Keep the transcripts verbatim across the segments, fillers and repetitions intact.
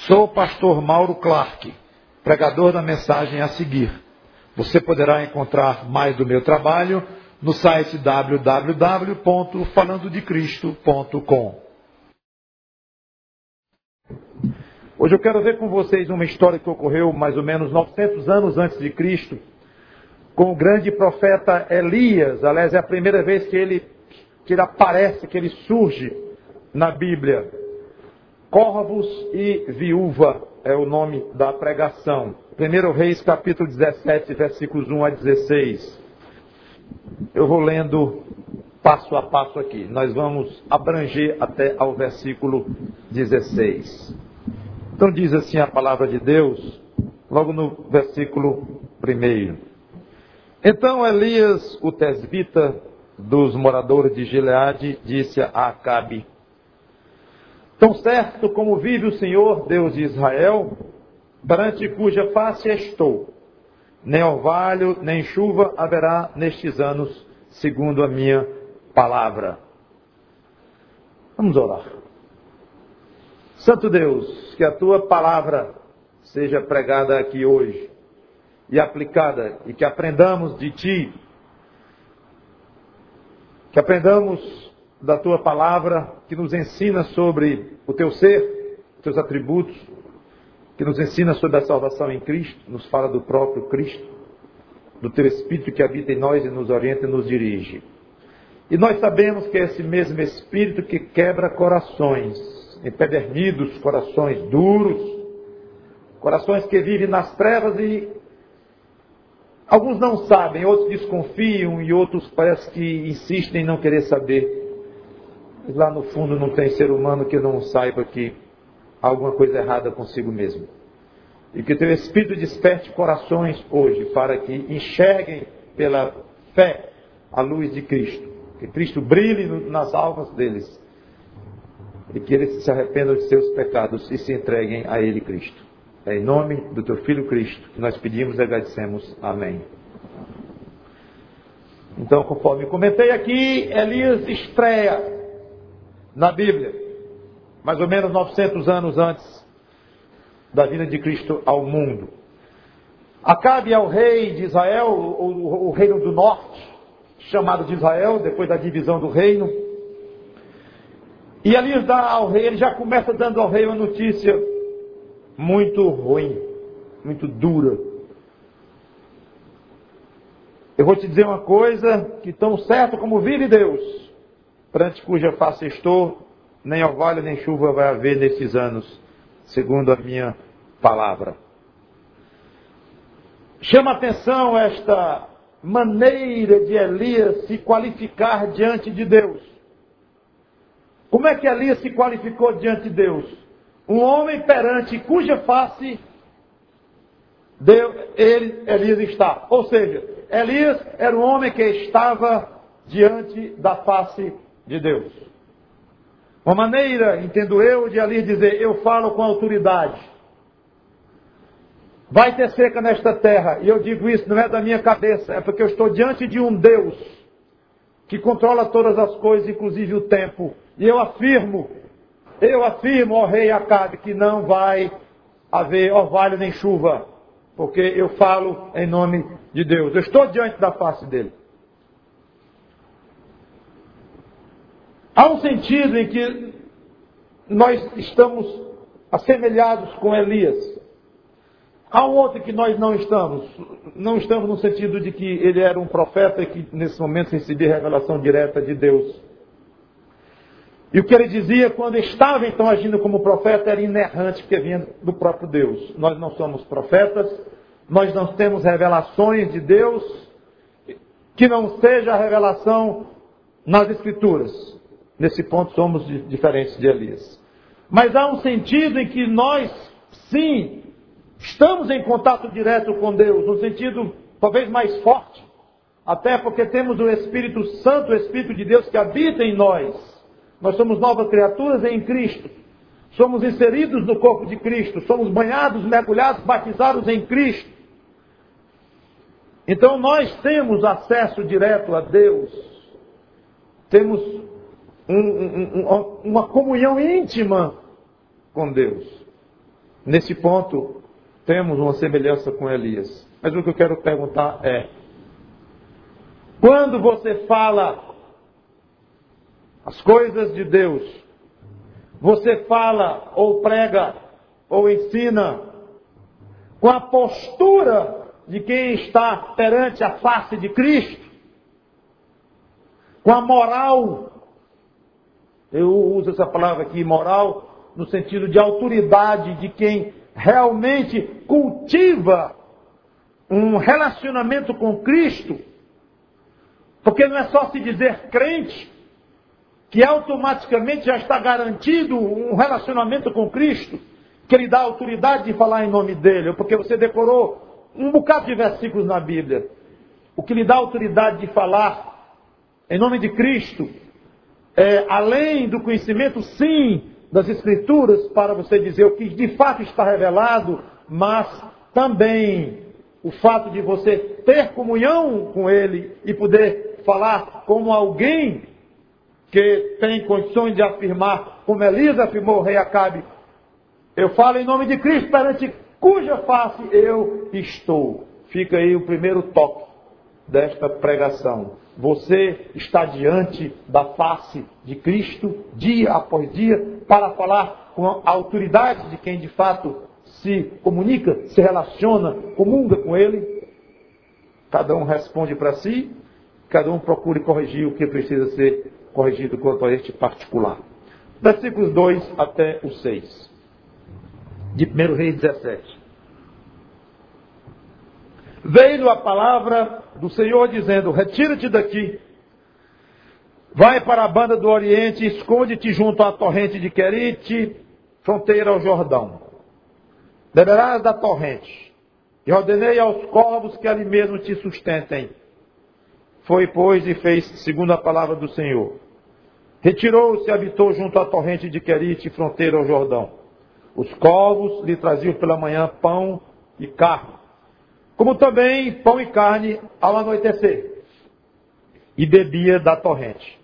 Sou o pastor Mauro Clark, pregador da mensagem a seguir. Você poderá encontrar mais do meu trabalho no site w w w ponto falando de cristo ponto com. Hoje eu quero ver com vocês uma história que ocorreu mais ou menos novecentos anos antes de Cristo, com o grande profeta Elias. Aliás, é a primeira vez que ele, que ele aparece, que ele surge na Bíblia. Corvos e viúva é o nome da pregação. primeiro Reis, capítulo dezessete, versículos um a dezesseis. Eu vou lendo passo a passo aqui. Nós vamos abranger até ao versículo dezesseis. Então diz assim a palavra de Deus, logo no versículo primeiro. Então Elias, o tesbita dos moradores de Gileade, disse a Acabe: tão certo como vive o Senhor, Deus de Israel, perante cuja face estou, nem orvalho, nem chuva haverá nestes anos, segundo a minha palavra. Vamos orar. Santo Deus, que a tua palavra seja pregada aqui hoje e aplicada, e que aprendamos de ti, que aprendamos da tua palavra, que nos ensina sobre o teu ser, os teus atributos, que nos ensina sobre a salvação em Cristo, nos fala do próprio Cristo, do teu Espírito que habita em nós e nos orienta e nos dirige. E nós sabemos que é esse mesmo Espírito que quebra corações empedernidos, corações duros, corações que vivem nas trevas e alguns não sabem, outros desconfiam e outros parece que insistem em não querer saber. Mas lá no fundo não tem ser humano que não saiba que há alguma coisa errada consigo mesmo. E que o teu Espírito desperte corações hoje para que enxerguem pela fé a luz de Cristo. Que Cristo brilhe nas almas deles. E que eles se arrependam de seus pecados e se entreguem a Ele, Cristo. É em nome do teu Filho Cristo que nós pedimos e agradecemos. Amém. Então, conforme comentei aqui, Elias estreia na Bíblia, mais ou menos novecentos anos antes da vinda de Cristo ao mundo. Acabe é o rei de Israel, o, o, o reino do norte, chamado de Israel, depois da divisão do reino. E Elias dá ao rei, ele já começa dando ao rei uma notícia muito ruim, muito dura. Eu vou te dizer uma coisa, que tão certo como vive Deus, perante cuja face estou, nem orvalho nem chuva vai haver nesses anos, segundo a minha palavra. Chama atenção esta maneira de Elias se qualificar diante de Deus. Como é que Elias se qualificou diante de Deus? Um homem perante cuja face Deus, ele, Elias está. Ou seja, Elias era um homem que estava diante da face de Deus. Uma maneira, entendo eu, de Elias dizer: eu falo com autoridade. Vai ter seca nesta terra. E eu digo isso, não é da minha cabeça, é porque eu estou diante de um Deus que controla todas as coisas, inclusive o tempo. E eu afirmo, eu afirmo, ó rei Acabe, que não vai haver orvalho nem chuva, porque eu falo em nome de Deus. Eu estou diante da face dele. Há um sentido em que nós estamos assemelhados com Elias. Há um outro em que nós não estamos. Não estamos no sentido de que ele era um profeta e que nesse momento recebia revelação direta de Deus. E o que ele dizia quando estava então agindo como profeta era inerrante, porque vinha do próprio Deus. Nós não somos profetas, nós não temos revelações de Deus que não seja a revelação nas Escrituras. Nesse ponto somos diferentes de Elias. Mas há um sentido em que nós, sim, estamos em contato direto com Deus, no sentido talvez mais forte, até porque temos o Espírito Santo, o Espírito de Deus que habita em nós. Nós somos novas criaturas em Cristo. Somos inseridos no corpo de Cristo. Somos banhados, mergulhados, batizados em Cristo. Então nós temos acesso direto a Deus. Temos um, um, um, uma comunhão íntima com Deus. Nesse ponto, temos uma semelhança com Elias. Mas o que eu quero perguntar é, quando você fala as coisas de Deus, você fala ou prega ou ensina com a postura de quem está perante a face de Cristo, com a moral, eu uso essa palavra aqui, moral, no sentido de autoridade de quem realmente cultiva um relacionamento com Cristo, porque não é só se dizer crente, que automaticamente já está garantido um relacionamento com Cristo, que Ele dá autoridade de falar em nome dEle, porque você decorou um bocado de versículos na Bíblia. O que lhe dá autoridade de falar em nome de Cristo, é, além do conhecimento, sim, das Escrituras, para você dizer o que de fato está revelado, mas também o fato de você ter comunhão com Ele e poder falar como alguém que tem condições de afirmar, como Elias afirmou o rei Acabe, eu falo em nome de Cristo, perante cuja face eu estou. Fica aí o primeiro toque desta pregação. Você está diante da face de Cristo, dia após dia, para falar com a autoridade de quem de fato se comunica, se relaciona, comunga com Ele. Cada um responde para si, cada um procure corrigir o que precisa ser corrigido quanto a este particular. Versículos dois até o seis. De primeiro Reis dezessete. Veio a palavra do Senhor dizendo, retira-te daqui, vai para a banda do Oriente, esconde-te junto à torrente de Querite, fronteira ao Jordão. Beberás da torrente, e ordenei aos corvos que ali mesmo te sustentem. Foi, pois, e fez segundo a palavra do Senhor. Retirou-se e habitou junto à torrente de Querite, fronteira ao Jordão. Os corvos lhe traziam pela manhã pão e carne, como também pão e carne ao anoitecer, e bebia da torrente.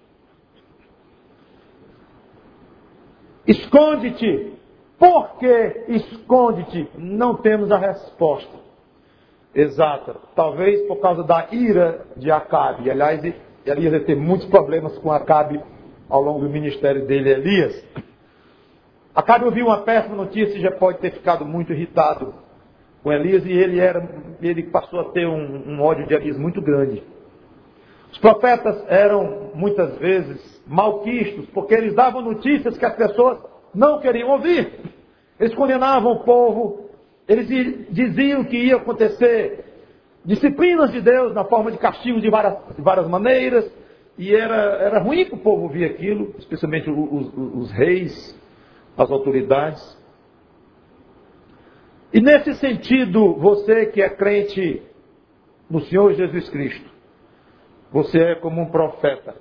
Esconde-te. Por que esconde-te? Não temos a resposta exata. Talvez por causa da ira de Acabe. Aliás, Elias ia ter muitos problemas com Acabe ao longo do ministério dele, Elias. Acabe ouviu uma péssima notícia e já pode ter ficado muito irritado com Elias, e ele, era, ele passou a ter um, um ódio de Elias muito grande. Os profetas eram muitas vezes malquistos, porque eles davam notícias que as pessoas não queriam ouvir. Eles condenavam o povo, eles diziam que ia acontecer disciplinas de Deus na forma de castigos de várias, de várias maneiras, e era, era ruim que o povo ouvir aquilo, especialmente os, os, os reis, as autoridades. E nesse sentido, você que é crente no Senhor Jesus Cristo, você é como um profeta.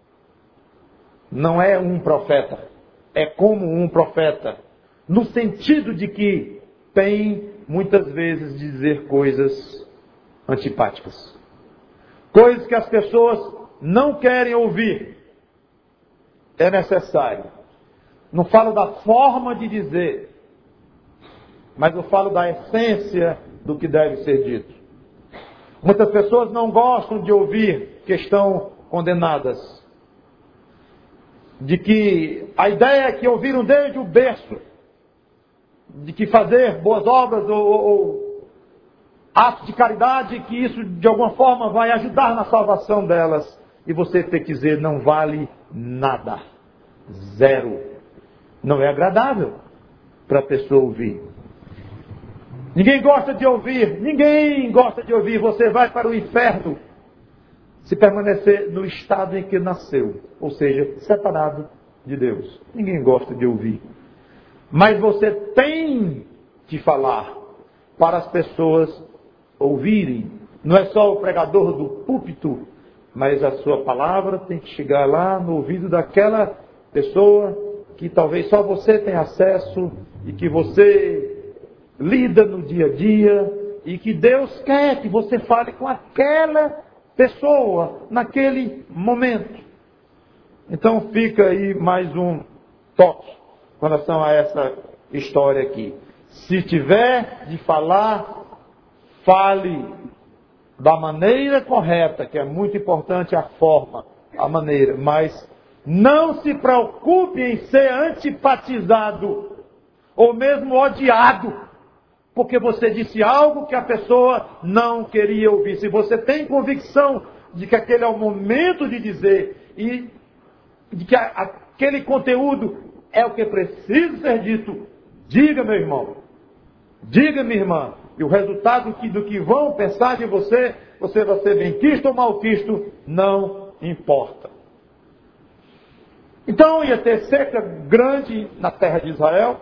Não é um profeta, é como um profeta, no sentido de que tem muitas vezes dizer coisas antipáticas, coisas que as pessoas não querem ouvir. É necessário. Não falo da forma de dizer, mas eu falo da essência do que deve ser dito. Muitas pessoas não gostam de ouvir que estão condenadas, de que a ideia que ouviram desde o berço, de que fazer boas obras ou, ou, ou atos de caridade, que isso de alguma forma vai ajudar na salvação delas, e você ter que dizer, não vale nada, zero. Não é agradável para a pessoa ouvir. Ninguém gosta de ouvir, ninguém gosta de ouvir. Você vai para o inferno se permanecer no estado em que nasceu, ou seja, separado de Deus. Ninguém gosta de ouvir. Mas você tem que falar para as pessoas ouvirem. Não é só o pregador do púlpito, mas a sua palavra tem que chegar lá no ouvido daquela pessoa que talvez só você tenha acesso e que você lida no dia a dia, e que Deus quer que você fale com aquela pessoa naquele momento. Então fica aí mais um toque com relação a essa história aqui. Se tiver de falar, fale da maneira correta, que é muito importante a forma, a maneira, mas não se preocupe em ser antipatizado ou mesmo odiado, porque você disse algo que a pessoa não queria ouvir. Se você tem convicção de que aquele é o momento de dizer e de que aquele conteúdo é o que precisa ser dito, diga, meu irmão, diga, minha irmã, e o resultado do que vão pensar de você, você vai ser benquisto ou malquisto, não importa. Então ia ter seca grande na terra de Israel.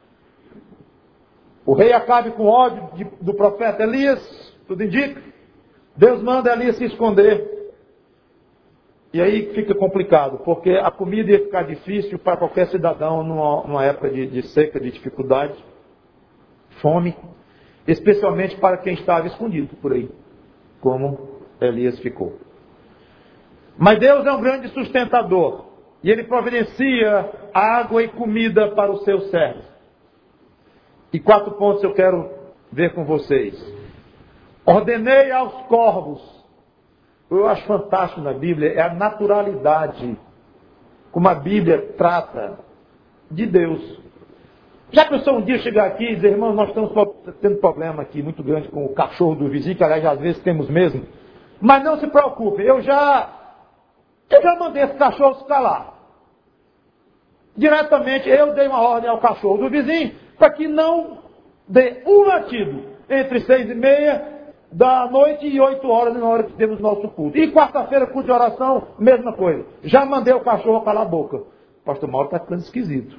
O rei Acabe, com ódio de, do profeta Elias, tudo indica, Deus manda Elias se esconder. E aí fica complicado, porque a comida ia ficar difícil para qualquer cidadão numa, numa época de, de seca, de dificuldade, fome, especialmente para quem estava escondido por aí, como Elias ficou. Mas Deus é um grande sustentador, e Ele providencia água e comida para os seus servos. E quatro pontos eu quero ver com vocês. Ordenei aos corvos. Eu acho fantástico na Bíblia é a naturalidade como a Bíblia trata de Deus. Já pensou um dia chegar aqui e dizer, irmão, nós estamos tendo problema aqui muito grande com o cachorro do vizinho, que aliás às vezes temos mesmo. Mas não se preocupe, eu já, eu já mandei esse cachorro se calar. Diretamente eu dei uma ordem ao cachorro do vizinho para que não dê um latido entre seis e meia da noite e oito horas na hora que temos nosso culto. E quarta-feira, culto de oração, mesma coisa. Já mandei o cachorro calar a boca. O pastor Mauro está ficando esquisito.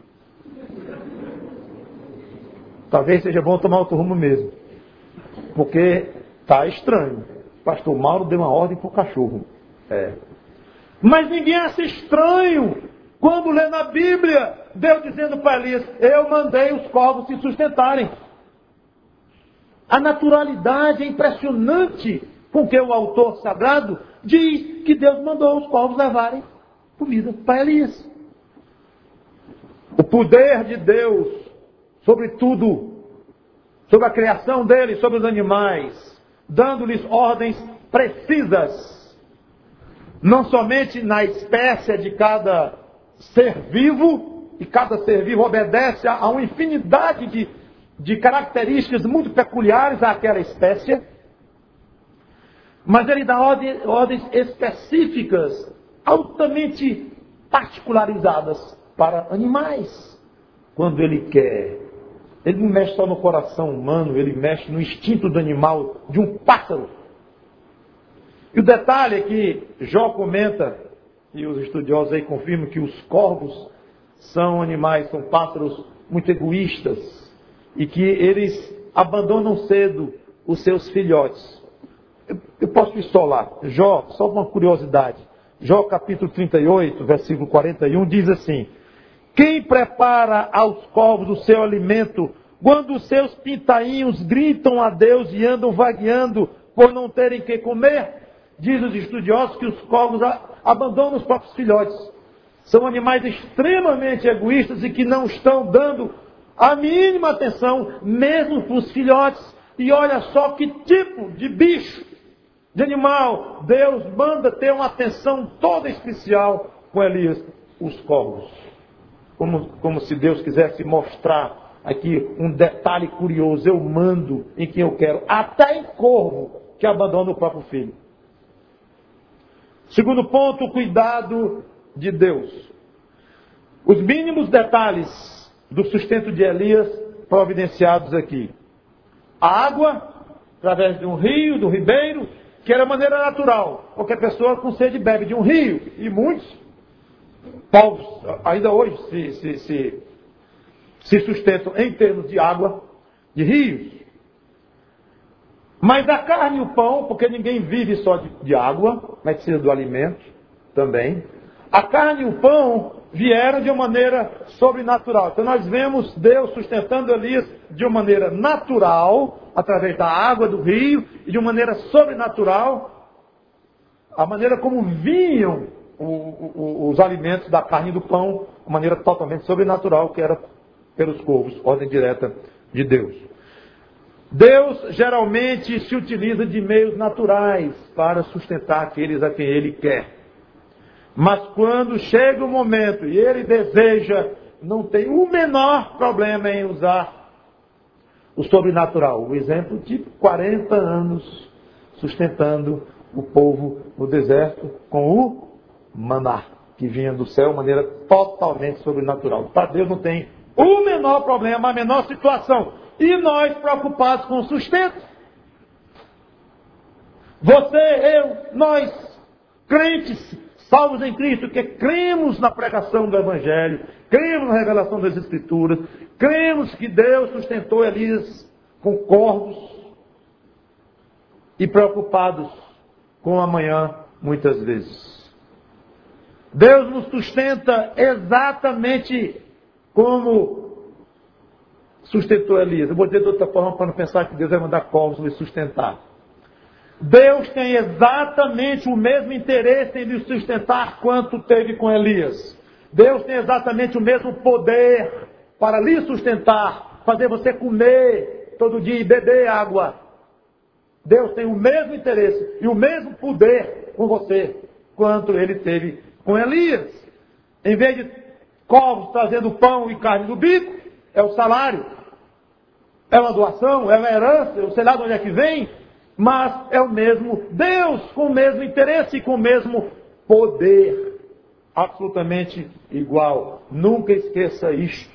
Talvez seja bom tomar outro rumo mesmo. Porque está estranho. O pastor Mauro deu uma ordem para o cachorro. É. Mas ninguém acha estranho quando lê na Bíblia Deus dizendo para Elias, eu mandei os corvos se sustentarem. A naturalidade é impressionante com que o autor sagrado diz que Deus mandou os corvos levarem comida para Elias. O poder de Deus sobre tudo, sobre a criação dele, sobre os animais, dando-lhes ordens precisas, não somente na espécie de cada ser vivo, e cada ser vivo obedece a uma infinidade de de características muito peculiares àquela espécie, mas ele dá ordens, ordens específicas, altamente particularizadas para animais, quando ele quer. Ele não mexe só no coração humano, ele mexe no instinto do animal, de um pássaro. E o detalhe é que Jó comenta, e os estudiosos aí confirmam, que os corvos são animais, são pássaros muito egoístas, e que eles abandonam cedo os seus filhotes. Eu, eu posso pistolar. Jó, só uma curiosidade. Jó capítulo trinta e oito, versículo quarenta e um, diz assim, quem prepara aos corvos o seu alimento, quando os seus pintainhos gritam a Deus e andam vagueando por não terem que comer? Diz os estudiosos que os corvos abandonam os próprios filhotes. São animais extremamente egoístas e que não estão dando a mínima atenção, mesmo para os filhotes. E olha só que tipo de bicho, de animal, Deus manda ter uma atenção toda especial com Elias, os corvos. Como, como se Deus quisesse mostrar aqui um detalhe curioso, eu mando em quem eu quero, até em corvo que abandona o próprio filho. Segundo ponto, o cuidado de Deus. Os mínimos detalhes do sustento de Elias providenciados aqui. A água, através de um rio, do ribeiro, que era a maneira natural. Qualquer pessoa com sede bebe de um rio, e muitos povos ainda hoje se, se, se, se sustentam em termos de água, de rios. Mas a carne e o pão, porque ninguém vive só de, de água, mas precisa do alimento também. A carne e o pão vieram de uma maneira sobrenatural. Então nós vemos Deus sustentando Elias de uma maneira natural, através da água do rio, e de uma maneira sobrenatural, a maneira como vinham o, o, os alimentos da carne e do pão, uma maneira totalmente sobrenatural, que era pelos corvos, ordem direta de Deus. Deus geralmente se utiliza de meios naturais para sustentar aqueles a quem Ele quer. Mas quando chega o momento e Ele deseja, não tem o menor problema em usar o sobrenatural. O exemplo de quarenta anos sustentando o povo no deserto com o maná, que vinha do céu de maneira totalmente sobrenatural. Para Deus não tem o menor problema, a menor situação. E nós preocupados com o sustento. Você, eu, nós, crentes, salvos em Cristo, que cremos na pregação do Evangelho, cremos na revelação das Escrituras, cremos que Deus sustentou Elias com corvos e preocupados com o amanhã, muitas vezes. Deus nos sustenta exatamente como sustentou Elias. Eu vou dizer de outra forma para não pensar que Deus vai mandar corvos me sustentar. Deus tem exatamente o mesmo interesse em lhe sustentar quanto teve com Elias. Deus tem exatamente o mesmo poder para lhe sustentar, fazer você comer todo dia e beber água. Deus tem o mesmo interesse e o mesmo poder com você quanto ele teve com Elias. Em vez de corvos trazendo pão e carne do bico, é o salário. É uma doação, é uma herança, eu sei lá de onde é que vem, mas é o mesmo Deus, com o mesmo interesse e com o mesmo poder. Absolutamente igual. Nunca esqueça isto.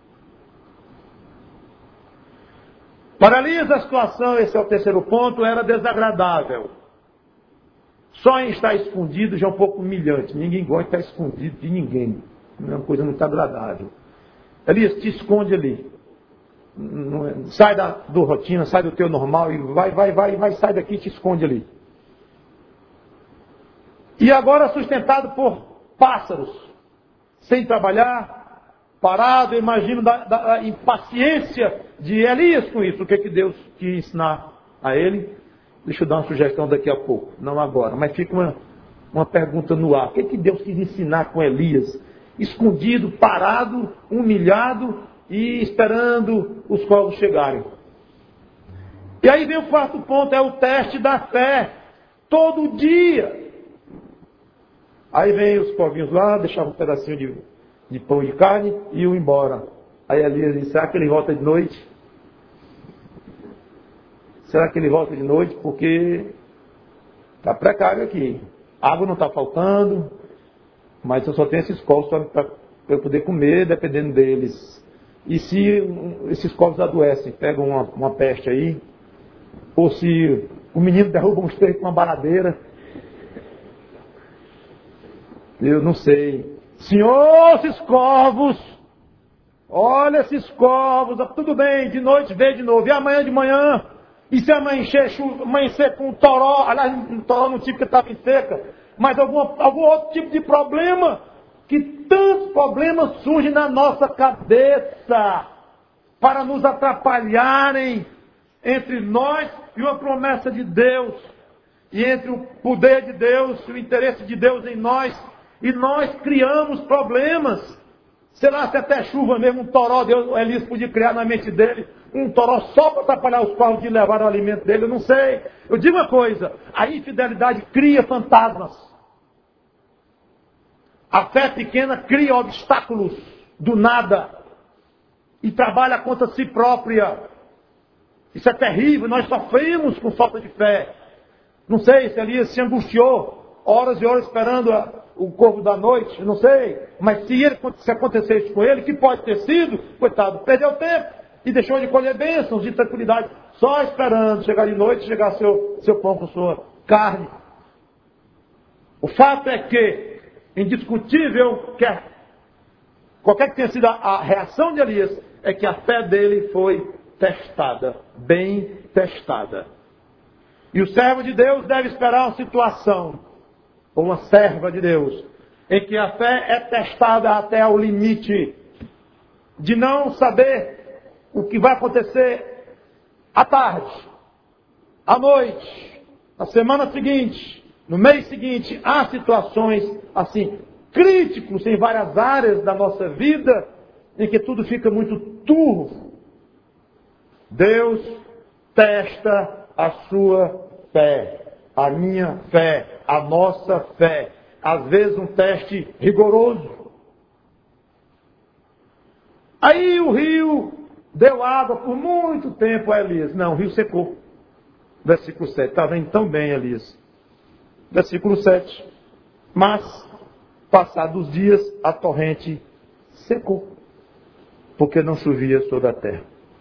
Para Elias a situação, esse é o terceiro ponto, era desagradável. Só em estar escondido já é um pouco humilhante. Ninguém gosta de estar escondido de ninguém. Não é uma coisa muito agradável. Elias, te esconde ali. Sai da do rotina, sai do teu normal e vai, vai, vai, vai, sai daqui e te esconde ali. E agora sustentado por pássaros, sem trabalhar, parado, imagino da, da impaciência de Elias com isso. O que é que Deus quis ensinar a ele? Deixa eu dar uma sugestão daqui a pouco, não agora, mas fica uma, uma pergunta no ar. O que é que Deus quis ensinar com Elias? Escondido, parado, humilhado, e esperando os corvos chegarem. E aí vem o quarto ponto, é o teste da fé. Todo dia. Aí vem os corvinhos lá, deixavam um pedacinho de, de pão e de carne e iam embora. Aí Elias disse, será que ele volta de noite? Será que ele volta de noite? Porque está precário aqui. Água não está faltando, mas eu só tenho esses corvos para eu poder comer, dependendo deles. E se esses corvos adoecem, pegam uma, uma peste aí, ou se o menino derruba um estreito com uma baradeira, eu não sei. Senhor, esses corvos, olha esses corvos, tudo bem, de noite vê de novo, e amanhã de manhã, e se amanhecer, amanhecer com um toró, aliás, um toró não tive que estava em seca, mas alguma, algum outro tipo de problema, que tantos problemas surgem na nossa cabeça para nos atrapalharem entre nós e uma promessa de Deus, e entre o poder de Deus e o interesse de Deus em nós, e nós criamos problemas. Sei lá, se até chuva mesmo, um toró, Deus, Elias podia criar na mente dele um toró só para atrapalhar os corvos de levar o alimento dele, eu não sei. Eu digo uma coisa, a infidelidade cria fantasmas. A fé pequena cria obstáculos do nada e trabalha contra si própria. Isso é terrível, nós sofremos com falta de fé. Não sei se Elias se angustiou, horas e horas esperando a, o corvo da noite, não sei. Mas se, ele, se acontecesse com ele, que pode ter sido, coitado, perdeu tempo e deixou de colher bênçãos de tranquilidade, só esperando chegar de noite, chegar seu, seu pão com sua carne. O fato é que indiscutível que a, qualquer que tenha sido a, a reação de Elias, é que a fé dele foi testada, bem testada. E o servo de Deus deve esperar uma situação, ou uma serva de Deus, em que a fé é testada até ao limite de não saber o que vai acontecer à tarde, à noite, na semana seguinte, no mês seguinte. Há situações assim, críticos em várias áreas da nossa vida, em que tudo fica muito turvo. Deus testa a sua fé, a minha fé, a nossa fé. Às vezes um teste rigoroso. Aí o rio deu água por muito tempo a Elias. Não, o rio secou. Versículo sete. Está vendo tão bem, Elias. Versículo sete. Mas, passados os dias, a torrente secou, porque não chovia sobre a terra.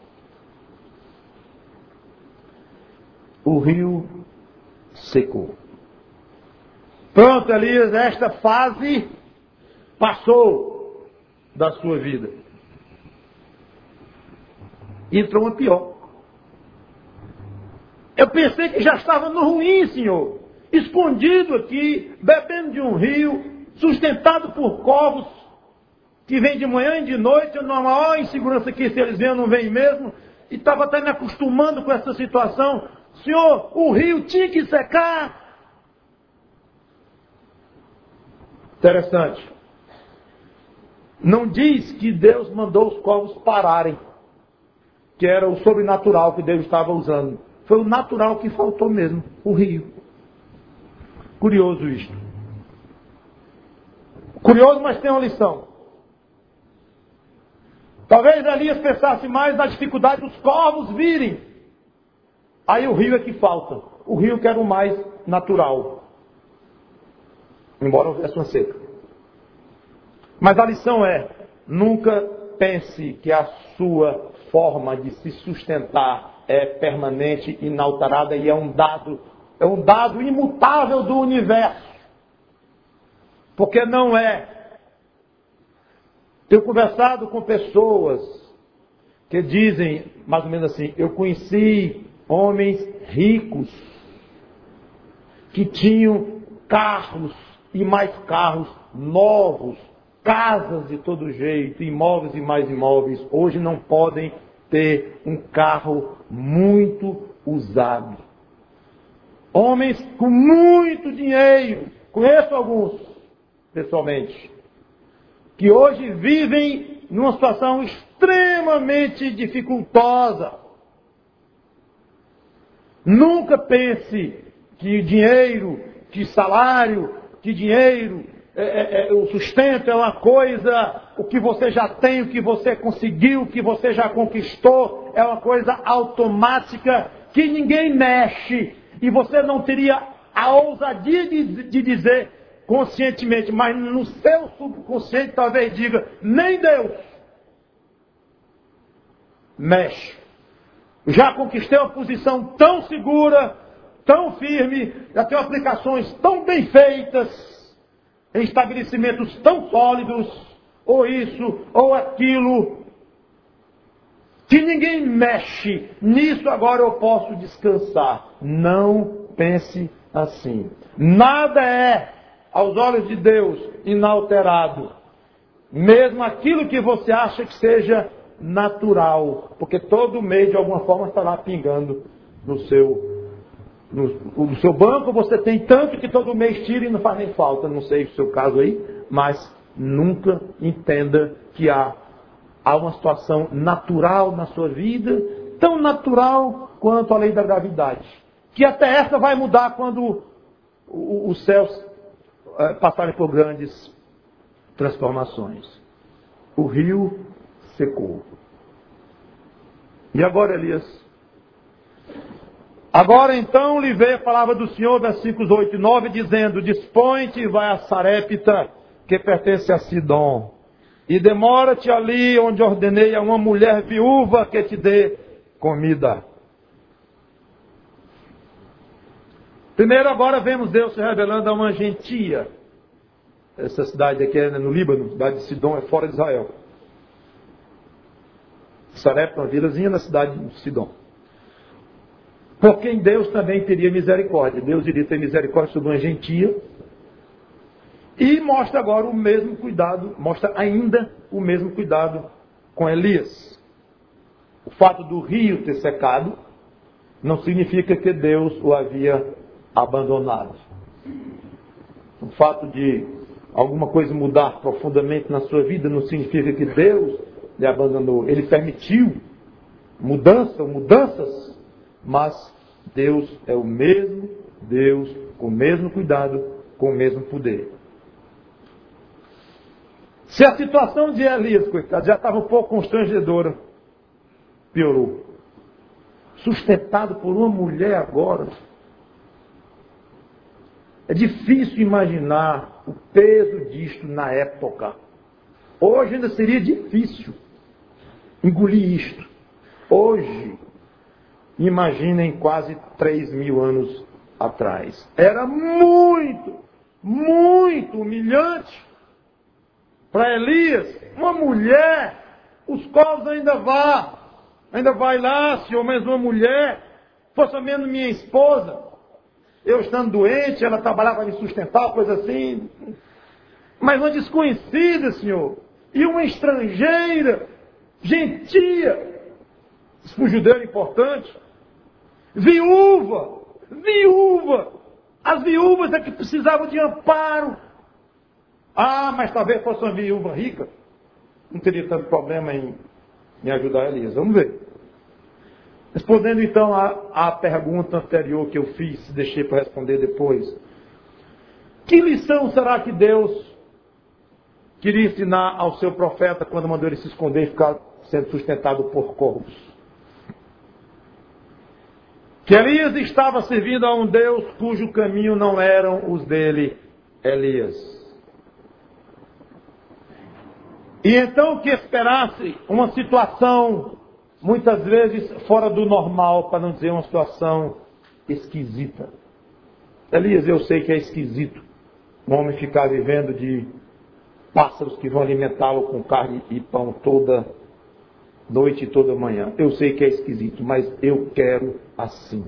O rio secou. Pronto, Elias, esta fase passou da sua vida. Entrou uma pior. Eu pensei que já estava no ruim, Senhor. Escondido aqui, bebendo de um rio, sustentado por corvos, que vêm de manhã e de noite, numa maior insegurança aqui, se eles vêm, não vêm mesmo. E estava até me acostumando com essa situação. Senhor, o rio tinha que secar. Interessante. Não diz que Deus mandou os corvos pararem, que era o sobrenatural que Deus estava usando. Foi o natural que faltou mesmo, o rio. Curioso isto. Curioso, mas tem uma lição. Talvez Elias pensasse mais na dificuldade dos corvos virem. Aí o rio é que falta. O rio que era o mais natural. Embora houvesse uma seca. Mas a lição é, nunca pense que a sua forma de se sustentar é permanente, inalterada e é um dado, é um dado imutável do universo. Porque não é. Tenho conversado com pessoas que dizem, mais ou menos assim, eu conheci homens ricos que tinham carros e mais carros novos, casas de todo jeito, imóveis e mais imóveis. Hoje não podem ter um carro muito usado. Homens com muito dinheiro, conheço alguns pessoalmente, que hoje vivem numa situação extremamente dificultosa. Nunca pense que dinheiro, que salário, que dinheiro, é, é, é, o sustento é uma coisa, o que você já tem, o que você conseguiu, o que você já conquistou, é uma coisa automática que ninguém mexe. E você não teria a ousadia de, de dizer conscientemente, mas no seu subconsciente talvez diga, nem Deus mexe. Já conquistei uma posição tão segura, tão firme, já tenho aplicações tão bem feitas, em estabelecimentos tão sólidos, ou isso, ou aquilo, que ninguém mexe. Nisso agora eu posso descansar. Não pense assim. Nada é, aos olhos de Deus, inalterado. Mesmo aquilo que você acha que seja natural. Porque todo mês, de alguma forma, está lá pingando no seu, no, no seu banco. Você tem tanto que todo mês tira e não faz nem falta. Não sei o seu caso aí, mas nunca entenda que há, há uma situação natural na sua vida, tão natural quanto a lei da gravidade. Que até essa vai mudar quando os céus passarem por grandes transformações. O rio secou. E agora, Elias? Agora então lhe veio a palavra do Senhor, versículos oito e nove, dizendo, dispõe-te e vai a Sarepta, que pertence a Sidom, e demora-te ali onde ordenei a uma mulher viúva que te dê comida. Primeiro agora vemos Deus se revelando a uma gentia. Essa cidade aqui é no Líbano, a cidade de Sidom é fora de Israel. Sarepta, uma vilazinha na cidade de Sidom. Por quem Deus também teria misericórdia. Deus iria ter misericórdia sobre uma gentia. E mostra agora o mesmo cuidado, mostra ainda o mesmo cuidado com Elias. O fato do rio ter secado não significa que Deus o havia abandonado. O fato de alguma coisa mudar profundamente na sua vida não significa que Deus lhe abandonou. Ele permitiu mudança ou mudanças, mas Deus é o mesmo Deus, com o mesmo cuidado, com o mesmo poder. Se a situação de Elias, coitado, já estava um pouco constrangedora, piorou. Sustentado por uma mulher agora. É difícil imaginar o peso disto na época. Hoje ainda seria difícil engolir isto. Hoje, imaginem quase três mil anos atrás. Era muito, muito humilhante para Elias, uma mulher, os povos ainda vá, ainda vai lá, senhor, mas uma mulher, fosse menos minha esposa, eu estando doente, ela trabalhava para me sustentar, coisa assim, mas uma desconhecida, senhor, e uma estrangeira, gentia, isso para o judeu era importante, viúva, viúva, as viúvas é que precisavam de amparo. Ah, mas talvez fosse uma viúva rica, não teria tanto problema em me ajudar Elias. Vamos ver. Respondendo então à pergunta anterior que eu fiz, deixei para responder depois. Que lição será que Deus queria ensinar ao seu profeta quando mandou ele se esconder e ficar sendo sustentado por corvos? Que Elias estava servindo a um Deus cujo caminho não eram os dele, Elias. E então que esperasse uma situação, muitas vezes fora do normal, para não dizer uma situação esquisita. Elias, eu sei que é esquisito um homem ficar vivendo de pássaros que vão alimentá-lo com carne e pão toda noite e toda manhã. Eu sei que é esquisito, mas eu quero assim.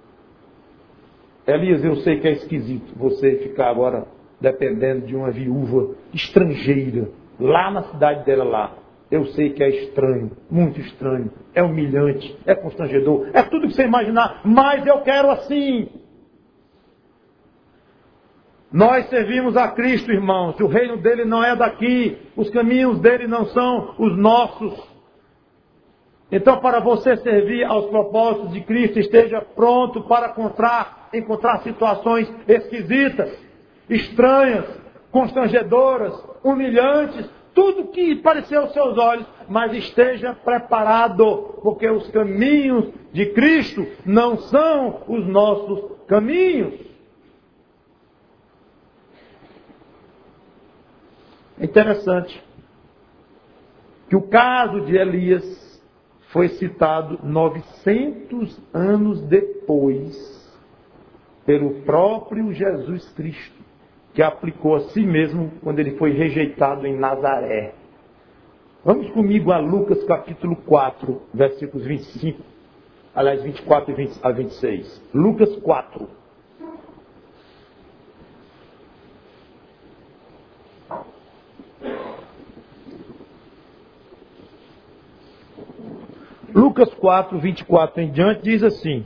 Elias, eu sei que é esquisito você ficar agora dependendo de uma viúva estrangeira, lá na cidade dela lá. Eu sei que é estranho, muito estranho, é humilhante, é constrangedor, é tudo que você imaginar, mas eu quero assim. Nós servimos a Cristo, irmãos, o reino dele não é daqui, os caminhos dele não são os nossos. Então, para você servir aos propósitos de Cristo, esteja pronto para encontrar, encontrar situações esquisitas, estranhas, constrangedoras, humilhantes, tudo que parecer aos seus olhos, mas esteja preparado, porque os caminhos de Cristo não são os nossos caminhos. É interessante que o caso de Elias foi citado novecentos anos depois pelo próprio Jesus Cristo, que aplicou a si mesmo quando ele foi rejeitado em Nazaré. Vamos comigo a Lucas capítulo quatro, versículos vinte e cinco, aliás, vinte e quatro e vinte a vinte e seis. Lucas quatro. Lucas quatro, vinte e quatro em diante diz assim: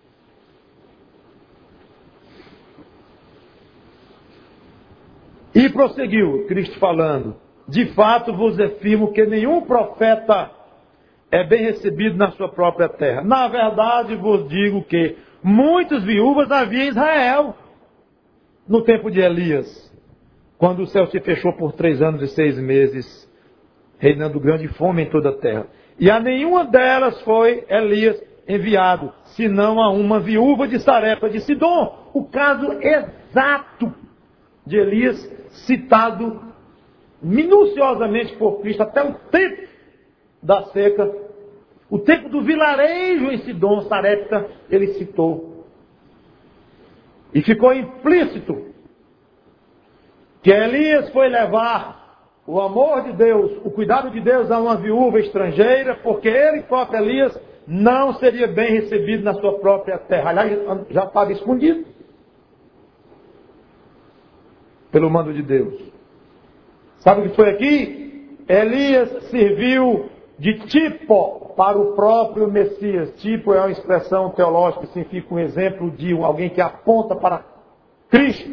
e prosseguiu, Cristo falando, de fato vos afirmo que nenhum profeta é bem recebido na sua própria terra. Na verdade vos digo que muitas viúvas havia em Israel, no tempo de Elias, quando o céu se fechou por três anos e seis meses, reinando grande fome em toda a terra. E a nenhuma delas foi Elias enviado, senão a uma viúva de Sarepta de Sidom. O caso exato de Elias, citado minuciosamente por Cristo, até o tempo da seca, o tempo do vilarejo em Sidom, Sarepta, ele citou. E ficou implícito que Elias foi levar o amor de Deus, o cuidado de Deus a uma viúva estrangeira, porque ele próprio, Elias, não seria bem recebido na sua própria terra. Aliás, já estava escondido pelo mando de Deus. Sabe o que foi aqui? Elias serviu de tipo para o próprio Messias. Tipo é uma expressão teológica que significa um exemplo de alguém que aponta para Cristo.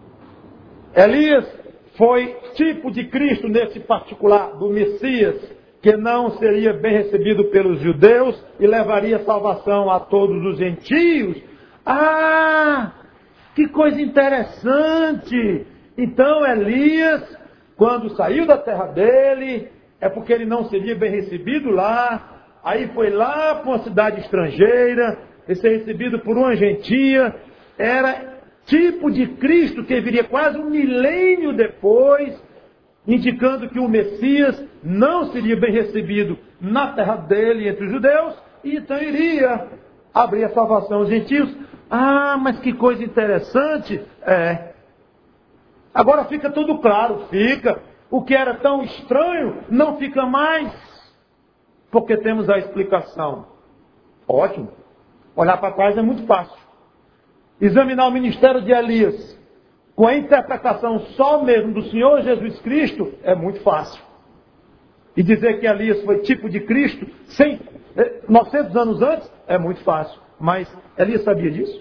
Elias foi tipo de Cristo nesse particular, do Messias, que não seria bem recebido pelos judeus e levaria salvação a todos os gentios. Ah, que coisa interessante! Então Elias, quando saiu da terra dele, é porque ele não seria bem recebido lá, aí foi lá para uma cidade estrangeira, e ser recebido por uma gentia, era tipo de Cristo que viria quase um milênio depois, indicando que o Messias não seria bem recebido na terra dele entre os judeus, e então iria abrir a salvação aos gentios. Ah, mas que coisa interessante! É. Agora fica tudo claro, fica. O que era tão estranho não fica mais, porque temos a explicação. Ótimo. Olhar para trás é muito fácil. Examinar o ministério de Elias com a interpretação só mesmo do Senhor Jesus Cristo é muito fácil. E dizer que Elias foi tipo de Cristo sem, novecentos anos antes é muito fácil. Mas Elias sabia disso?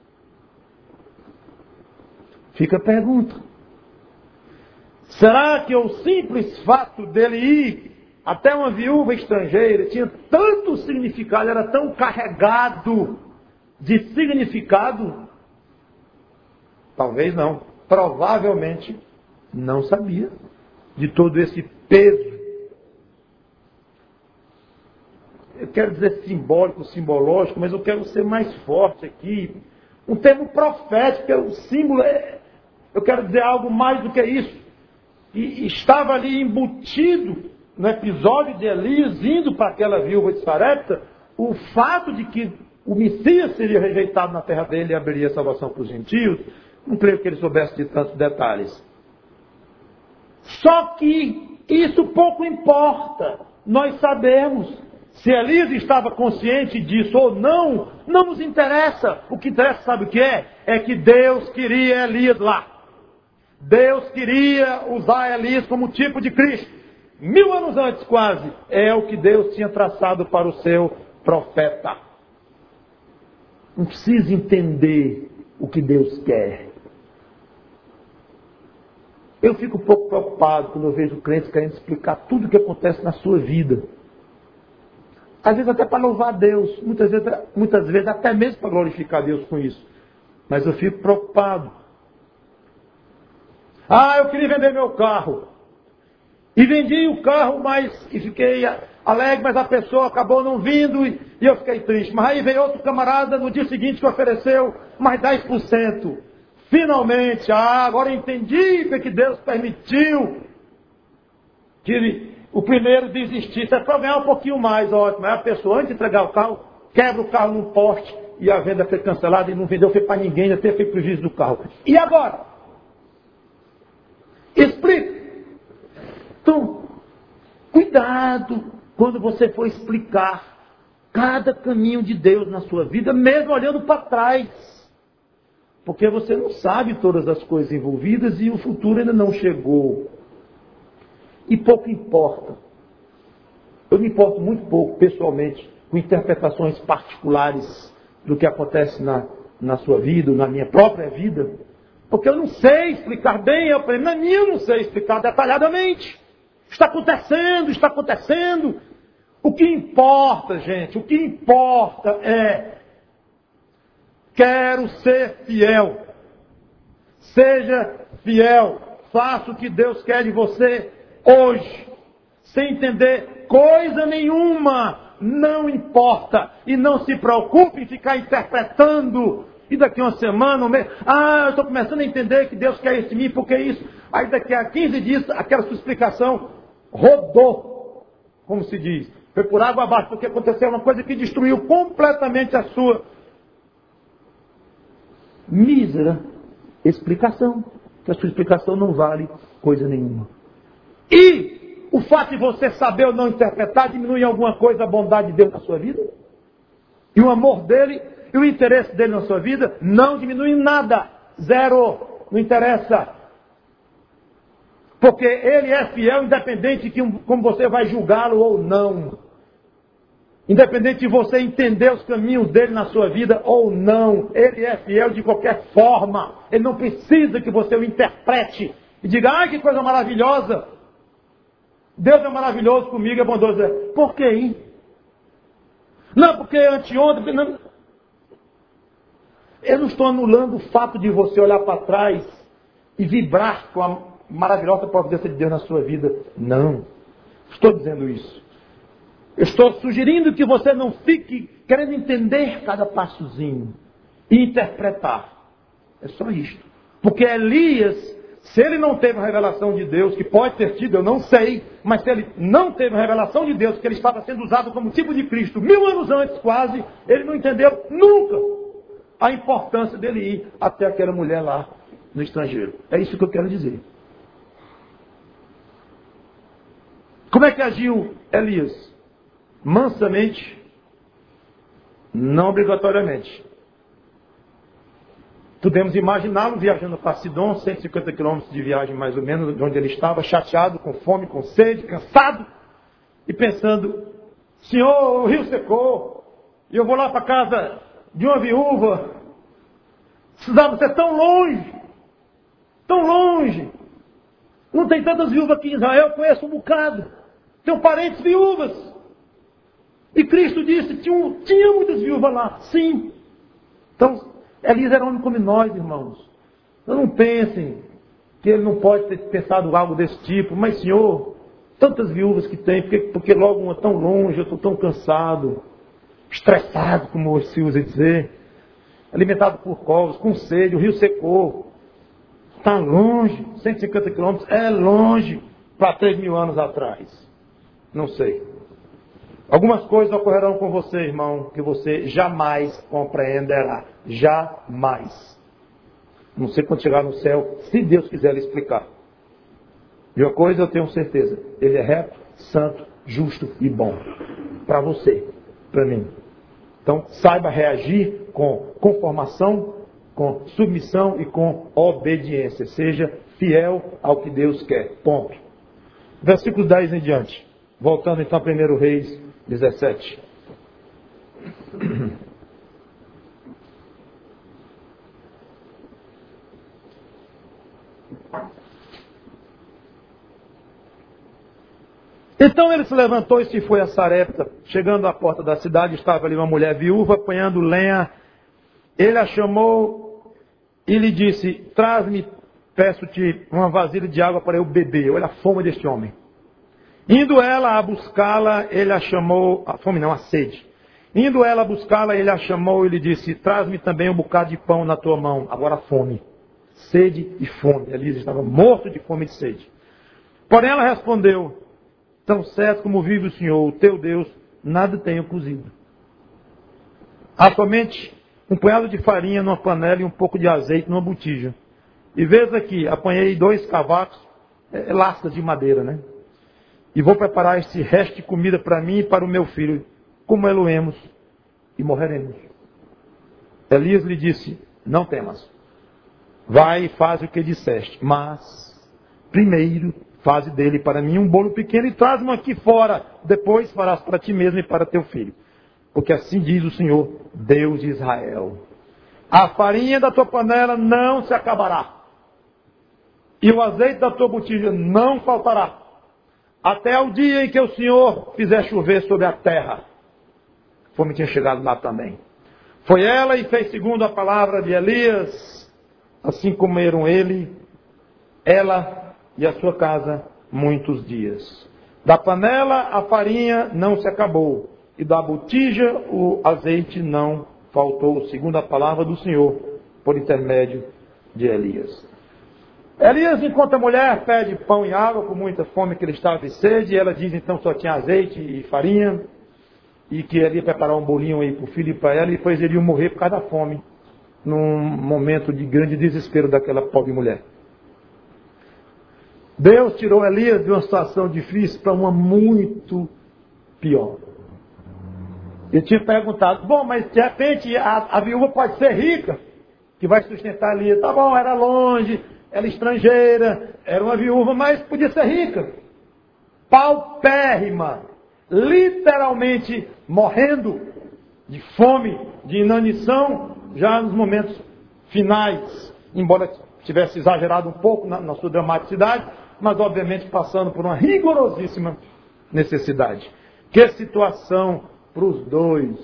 Fica a pergunta. Será que o simples fato dele ir até uma viúva estrangeira tinha tanto significado, era tão carregado de significado? Talvez não. Provavelmente não sabia de todo esse peso. Eu quero dizer simbólico, simbológico, mas eu quero ser mais forte aqui. Um termo profético, o símbolo é... Eu quero dizer algo mais do que isso. E estava ali embutido no episódio de Elias indo para aquela viúva de Sarepta, o fato de que o Messias seria rejeitado na terra dele e abriria salvação para os gentios. Não creio que ele soubesse de tantos detalhes. Só que isso pouco importa. Nós sabemos. Se Elias estava consciente disso ou não, não nos interessa. O que interessa, sabe o que é? É que Deus queria Elias lá. Deus queria usar Elias como tipo de Cristo. Mil anos antes quase, é o que Deus tinha traçado para o seu profeta. Não precisa entender o que Deus quer. Eu fico um pouco preocupado quando eu vejo crentes querendo explicar tudo o que acontece na sua vida. Às vezes até para louvar a Deus, muitas vezes, muitas vezes até mesmo para glorificar a Deus com isso. Mas eu fico preocupado. Ah, eu queria vender meu carro. E vendi o carro, mas e fiquei alegre, mas a pessoa acabou não vindo e, e eu fiquei triste. Mas aí veio outro camarada no dia seguinte que ofereceu mais dez por cento. Finalmente, ah, agora eu entendi porque Deus permitiu que ele, o primeiro desistisse. É para ganhar um pouquinho mais, ótimo. Mas a pessoa, antes de entregar o carro, quebra o carro num poste e a venda foi cancelada e não vendeu, foi para ninguém, até foi prejuízo do carro. E agora? Explica. Então, cuidado quando você for explicar cada caminho de Deus na sua vida, mesmo olhando para trás. Porque você não sabe todas as coisas envolvidas e o futuro ainda não chegou. E pouco importa. Eu me importo muito pouco, pessoalmente, com interpretações particulares do que acontece na, na sua vida, na minha própria vida. Porque eu não sei explicar bem, eu, na minha eu não sei explicar detalhadamente. Está acontecendo, está acontecendo. O que importa, gente, o que importa é, quero ser fiel. Seja fiel. Faça o que Deus quer de você hoje. Sem entender coisa nenhuma. Não importa. E não se preocupe em ficar interpretando. E daqui a uma semana, um mês, ah, eu estou começando a entender que Deus quer isso de mim, porque isso. Aí daqui a quinze dias, aquela sua explicação rodou, como se diz. Foi por água abaixo, porque aconteceu uma coisa que destruiu completamente a sua mísera explicação. Que a sua explicação não vale coisa nenhuma. E o fato de você saber ou não interpretar diminui em alguma coisa a bondade de Deus na sua vida? E o amor dele... E o interesse dele na sua vida não diminui em nada. Zero. Não interessa. Porque ele é fiel, independente de como você vai julgá-lo ou não. Independente de você entender os caminhos dele na sua vida ou não. Ele é fiel de qualquer forma. Ele não precisa que você o interprete. E diga, ai que coisa maravilhosa. Deus é maravilhoso comigo, é bondoso. Por que, hein? Não, porque anteontem... Não. Eu não estou anulando o fato de você olhar para trás e vibrar com a maravilhosa providência de Deus na sua vida. Não. Estou dizendo isso. Eu estou sugerindo que você não fique querendo entender cada passozinho e interpretar. É só isto. Porque Elias, se ele não teve a revelação de Deus, que pode ter tido, eu não sei, mas se ele não teve a revelação de Deus, que ele estava sendo usado como tipo de Cristo mil anos antes quase, ele não entendeu nunca a importância dele ir até aquela mulher lá no estrangeiro. É isso que eu quero dizer. Como é que agiu Elias? Mansamente, não obrigatoriamente. Podemos imaginá-lo viajando para Sidom, cento e cinquenta quilômetros de viagem mais ou menos, de onde ele estava, chateado, com fome, com sede, cansado, e pensando, Senhor, o rio secou, e eu vou lá para a casa de uma viúva, precisava ser tão longe, tão longe. Não tem tantas viúvas aqui em Israel, eu conheço um bocado. Tenho parentes viúvas. E Cristo disse, tinha, tinha muitas viúvas lá. Sim. Então, Elias era homem como nós, irmãos. Não pensem que ele não pode ter pensado algo desse tipo. Mas, Senhor, tantas viúvas que tem, porque, porque logo uma tão longe, eu estou tão cansado, estressado, como se usa dizer, alimentado por covos, com sede, o rio secou. Está longe, cento e cinquenta quilômetros, é longe para três mil anos atrás. Não sei. Algumas coisas ocorrerão com você, irmão, que você jamais compreenderá. Jamais. Não sei quando chegar no céu, se Deus quiser lhe explicar. De uma coisa eu tenho certeza. Ele é reto, santo, justo e bom. Para você, para mim. Então, saiba reagir com conformação, com submissão e com obediência. Seja fiel ao que Deus quer. Ponto. Versículo dez em diante. Voltando então a primeiro Reis dezessete. Então ele se levantou e se foi a Sarepta. Chegando à porta da cidade, estava ali uma mulher viúva apanhando lenha. Ele a chamou e lhe disse, traz-me, peço-te, uma vasilha de água para eu beber. Olha a fome deste homem. Indo ela a buscá-la, ele a chamou, a fome não, a sede. Indo ela a buscá-la, ele a chamou e lhe disse, traz-me também um bocado de pão na tua mão. Agora fome, sede e fome. Elias estava morto de fome e de sede. Porém ela respondeu, tão certo como vive o Senhor, o teu Deus, nada tenho cozido. Há somente um punhado de farinha numa panela e um pouco de azeite numa botija. E vês aqui, apanhei dois cavacos, é, lascas de madeira, né? E vou preparar este resto de comida para mim e para o meu filho. Como eloemos e morreremos. Elias lhe disse, não temas. Vai e faz o que disseste. Mas, primeiro, faze dele para mim um bolo pequeno e traz-me aqui fora. Depois farás para ti mesmo e para teu filho. Porque assim diz o Senhor, Deus de Israel. A farinha da tua panela não se acabará. E o azeite da tua botija não faltará. Até o dia em que o Senhor fizer chover sobre a terra. A fome tinha chegado lá também. Foi ela e fez segundo a palavra de Elias. Assim comeram ele, ela e a sua casa muitos dias. Da panela a farinha não se acabou. E da botija o azeite não faltou. Segundo a palavra do Senhor, por intermédio de Elias. Elias encontra a mulher, pede pão e água com muita fome que ele estava e sede. E ela diz então só tinha azeite e farinha. E que ele ia preparar um bolinho aí para o filho e para ela. E depois ele ia morrer por causa da fome. Num momento de grande desespero daquela pobre mulher. Deus tirou Elias de uma situação difícil para uma muito pior. Ele tinha perguntado, bom, mas de repente a, a viúva pode ser rica, que vai sustentar Elias. Tá bom, era longe, era estrangeira, era uma viúva, mas podia ser rica. Paupérrima, literalmente morrendo de fome, de inanição, já nos momentos finais, embora tivesse exagerado um pouco na, na sua dramaticidade, mas obviamente passando por uma rigorosíssima necessidade. Que situação para os dois.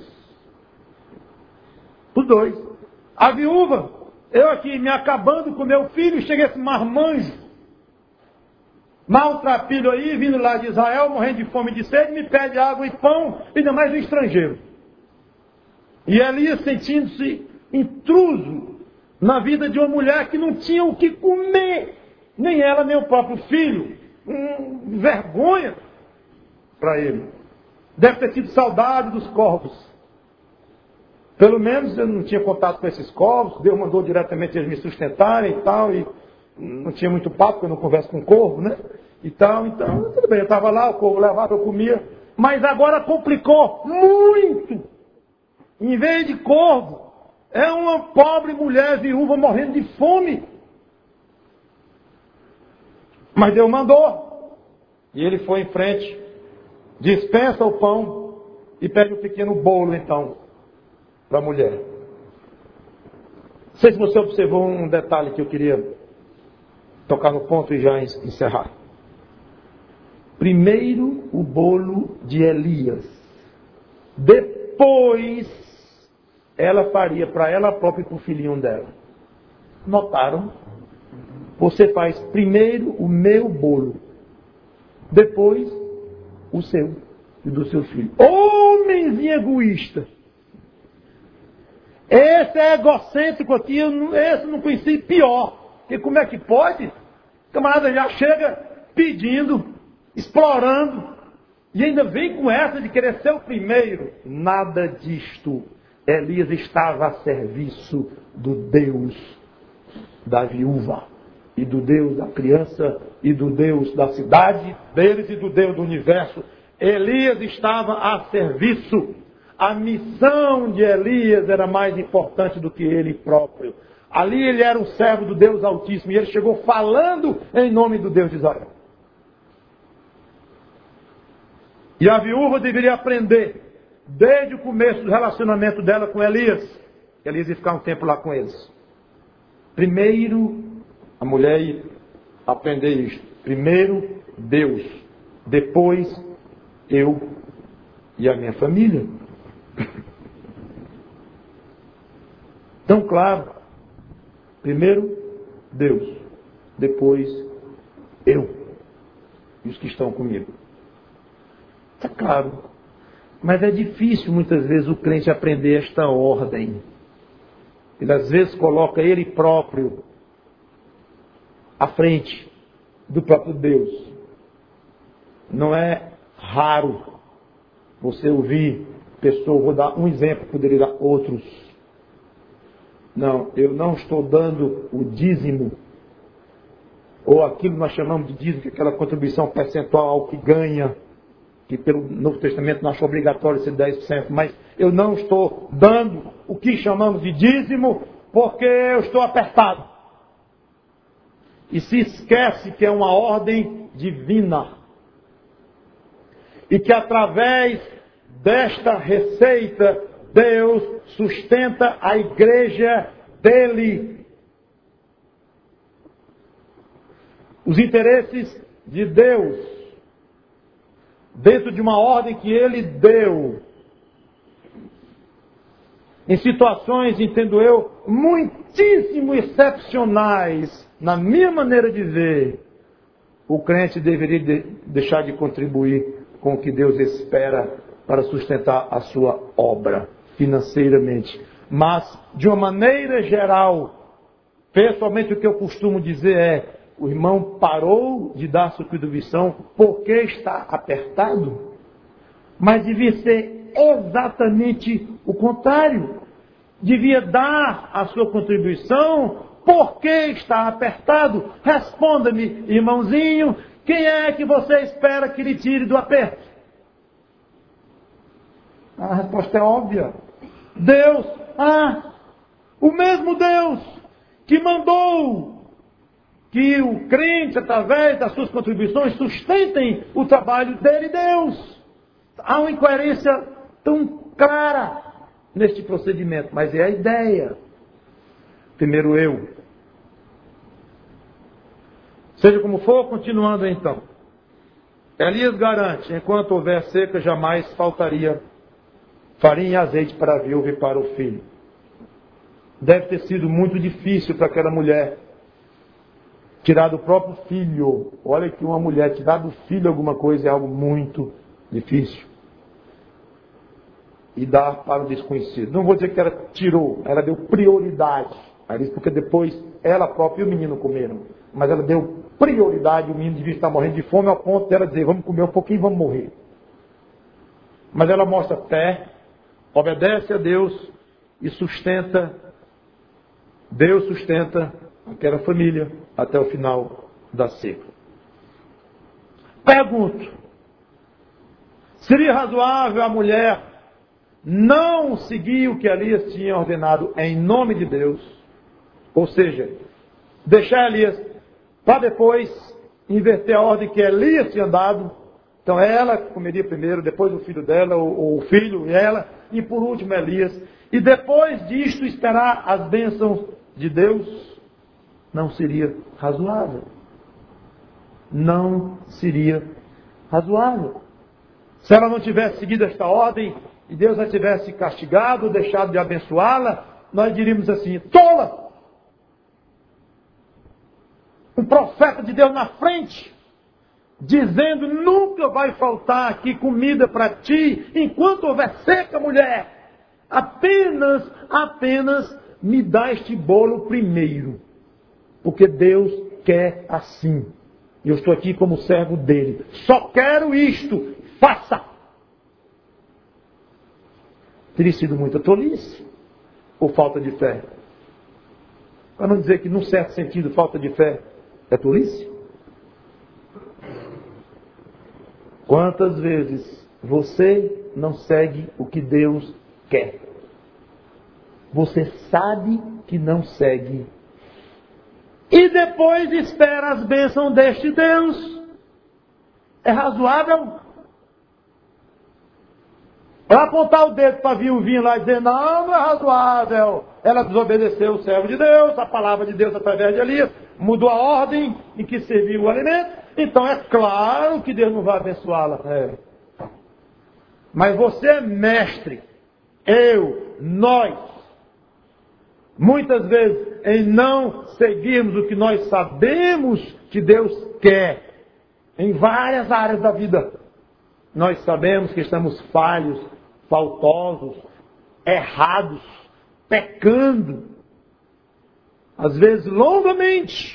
Os dois. A viúva, eu aqui me acabando com meu filho, chega esse marmanjo, maltrapilho aí, vindo lá de Israel, morrendo de fome e de sede, me pede água e pão, ainda mais um estrangeiro. E Elias sentindo-se intruso na vida de uma mulher que não tinha o que comer, nem ela, nem o próprio filho. Hum, vergonha para ele. Deve ter tido saudade dos corvos. Pelo menos eu não tinha contato com esses corvos, Deus mandou diretamente eles me sustentarem e tal, e não tinha muito papo, porque eu não converso com corvo, né? E tal, então, tudo bem, eu estava lá, o corvo levava, eu comia. Mas agora complicou muito. Em vez de corvo, é uma pobre mulher viúva morrendo de fome. Mas Deus mandou. E ele foi em frente, dispensa o pão e pede um pequeno bolo, então, para a mulher. Não sei se você observou um detalhe que eu queria tocar no ponto e já encerrar. Primeiro o bolo de Elias. Depois ela faria para ela própria e para o filhinho dela. Notaram? Você faz primeiro o meu bolo. Depois o seu e do seu filho. Homenzinho egoísta. Esse é egocêntrico aqui, eu não, esse eu não conheci pior. Porque como é que pode? O camarada já chega pedindo, explorando, e ainda vem com essa de querer ser o primeiro. Nada disto. Elias estava a serviço do Deus da viúva, e do Deus da criança, e do Deus da cidade deles, e do Deus do universo. Elias estava a serviço. A missão de Elias era mais importante do que ele próprio. Ali ele era um servo do Deus Altíssimo, e ele chegou falando em nome do Deus de Israel. E a viúva deveria aprender, desde o começo do relacionamento dela com Elias. Elias ia ficar um tempo lá com eles. Primeiro, a mulher ia aprender isto. Primeiro, Deus. Depois, eu e a minha família. Então, claro, primeiro Deus, depois eu e os que estão comigo. Está claro, mas é difícil muitas vezes o crente aprender esta ordem. Ele às vezes coloca ele próprio à frente do próprio Deus. Não é raro você ouvir pessoa, vou dar um exemplo, poderia dar outros. Não, eu não estou dando o dízimo, ou aquilo que nós chamamos de dízimo, que é aquela contribuição percentual ao que ganha, que pelo Novo Testamento não acha obrigatório ser dez por cento, mas eu não estou dando o que chamamos de dízimo, porque eu estou apertado. E se esquece que é uma ordem divina, e que através desta receita, Deus sustenta a igreja dele. Os interesses de Deus, dentro de uma ordem que ele deu, em situações, entendo eu, muitíssimo excepcionais, na minha maneira de ver, o crente deveria de deixar de contribuir com o que Deus espera para sustentar a sua obra financeiramente. Mas, de uma maneira geral, pessoalmente o que eu costumo dizer é, o irmão parou de dar sua contribuição porque está apertado, mas devia ser exatamente o contrário. Devia dar a sua contribuição porque está apertado. Responda-me, irmãozinho, quem é que você espera que lhe tire do aperto? A resposta é óbvia. Deus. Ah, o mesmo Deus que mandou que o crente, através das suas contribuições, sustentem o trabalho dele, Deus. Há uma incoerência tão clara neste procedimento, mas é a ideia. Primeiro eu. Seja como for, continuando então. Elias garante, enquanto houver seca, jamais faltaria farinha e azeite para a viúva e para o filho. Deve ter sido muito difícil para aquela mulher tirar do próprio filho. Olha que uma mulher tirar do filho alguma coisa é algo muito difícil. E dar para o desconhecido. Não vou dizer que ela tirou, ela deu prioridade. Porque depois ela própria e o menino comeram. Mas ela deu prioridade, o menino devia estar morrendo de fome ao ponto dela dizer, vamos comer um pouquinho e vamos morrer. Mas ela mostra fé, obedece a Deus e sustenta, Deus sustenta aquela família até o final da seca. Pergunto, seria razoável a mulher não seguir o que Elias tinha ordenado em nome de Deus? Ou seja, deixar Elias para depois inverter a ordem que Elias tinha dado. Então ela comeria primeiro, depois o filho dela, ou o filho e ela, e por último Elias. E depois disto esperar as bênçãos de Deus, não seria razoável. Não seria razoável. Se ela não tivesse seguido esta ordem, e Deus a tivesse castigado, deixado de abençoá-la, nós diríamos assim, tola! Um profeta de Deus na frente, dizendo, nunca vai faltar aqui comida para ti, enquanto houver seca, mulher. Apenas, apenas me dá este bolo primeiro. Porque Deus quer assim. Eu estou aqui como servo dele. Só quero isto. Faça. Teria sido muita tolice ou falta de fé? Para não dizer que, num certo sentido, falta de fé é tolice? Quantas vezes você não segue o que Deus quer? Você sabe que não segue. E depois espera as bênçãos deste Deus. É razoável? Ela apontar o dedo para a viuvinha lá e dizer, não, não é razoável. Ela desobedeceu o servo de Deus, a palavra de Deus através de Elias, mudou a ordem em que serviu o alimento. Então é claro que Deus não vai abençoá-la. É. Mas você é mestre, eu, nós, muitas vezes em não seguirmos o que nós sabemos que Deus quer, em várias áreas da vida. Nós sabemos que estamos falhos, faltosos, errados, pecando, às vezes longamente,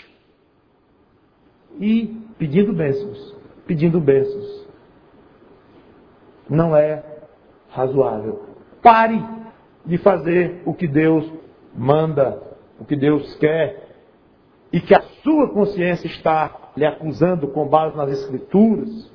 e pedindo bênçãos, pedindo bênçãos. Não é razoável. Pare de fazer o que Deus manda, o que Deus quer, e que a sua consciência está lhe acusando com base nas Escrituras.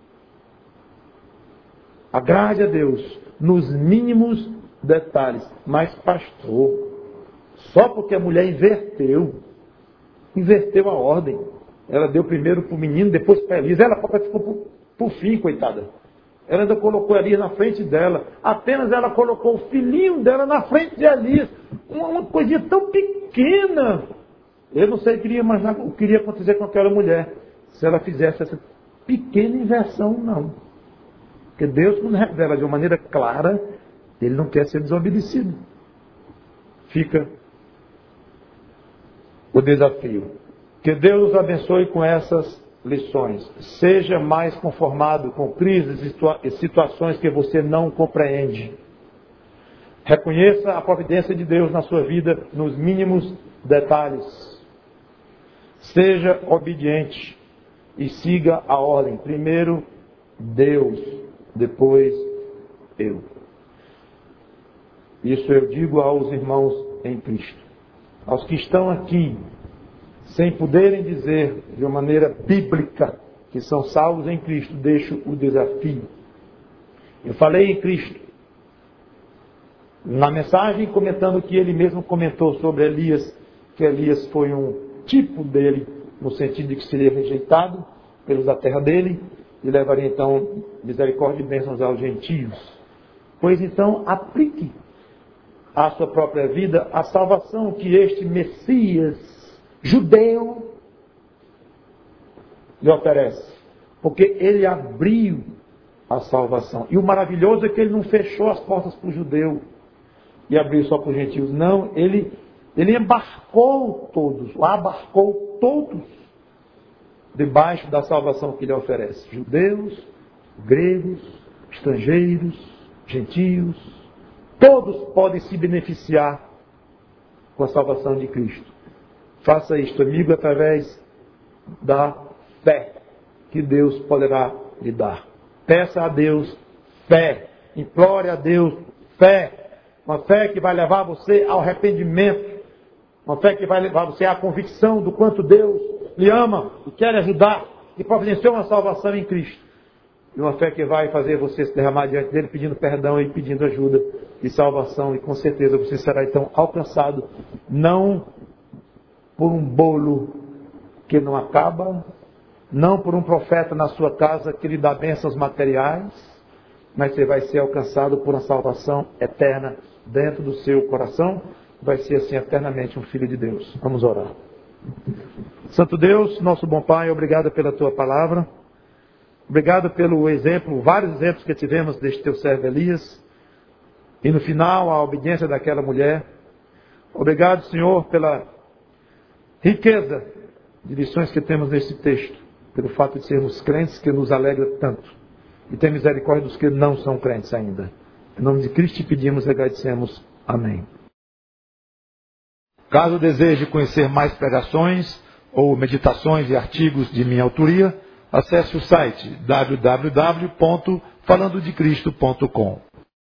Agrade a Deus nos mínimos detalhes. Mas, pastor, só porque a mulher inverteu, inverteu a ordem. Ela deu primeiro para o menino, depois para Elias. Ela própria ficou por fim, coitada. Ela ainda colocou Elias na frente dela. Apenas ela colocou o filhinho dela na frente de Elias. Uma, uma coisinha tão pequena. Eu não sei o que iria imaginar o que iria acontecer com aquela mulher se ela fizesse essa pequena inversão, não. Porque Deus, quando revela de uma maneira clara, Ele não quer ser desobedecido. Fica o desafio. Que Deus nos abençoe com essas lições. Seja mais conformado com crises e situações que você não compreende. Reconheça a providência de Deus na sua vida nos mínimos detalhes. Seja obediente e siga a ordem. Primeiro Deus, depois eu. Isso eu digo aos irmãos em Cristo. Aos que estão aqui, sem poderem dizer de uma maneira bíblica que são salvos em Cristo, deixo o desafio. Eu falei em Cristo. Na mensagem, comentando o que ele mesmo comentou sobre Elias, que Elias foi um tipo dele, no sentido de que seria rejeitado pelos da terra dele, e levaria então misericórdia e bênçãos aos gentios. Pois então, aplique à sua própria vida a salvação que este Messias judeu lhe oferece. Porque ele abriu a salvação. E o maravilhoso é que ele não fechou as portas para o judeu e abriu só para os gentios. Não, ele, ele embarcou todos, abarcou todos debaixo da salvação que ele oferece. Judeus, gregos, estrangeiros, gentios, todos podem se beneficiar com a salvação de Cristo. Faça isto, amigo, através da fé que Deus poderá lhe dar. Peça a Deus fé, implore a Deus fé, uma fé que vai levar você ao arrependimento, uma fé que vai levar você à convicção do quanto Deus lhe ama e quer ajudar e providenciou uma salvação em Cristo. E uma fé que vai fazer você se derramar diante dele pedindo perdão e pedindo ajuda e salvação. E com certeza você será então alcançado, não por um bolo que não acaba, não por um profeta na sua casa que lhe dá bênçãos materiais, mas você vai ser alcançado por uma salvação eterna dentro do seu coração. Vai ser assim eternamente um filho de Deus. Vamos orar. Santo Deus, nosso bom Pai, obrigado pela tua palavra. Obrigado pelo exemplo, vários exemplos que tivemos deste teu servo Elias. E no final, a obediência daquela mulher. Obrigado, Senhor, pela riqueza de lições que temos nesse texto. Pelo fato de sermos crentes, que nos alegra tanto. E tem misericórdia dos que não são crentes ainda. Em nome de Cristo te pedimos e agradecemos. Amém. Caso deseje conhecer mais pregações ou meditações e artigos de minha autoria, acesse o site w w w ponto falando de cristo ponto com.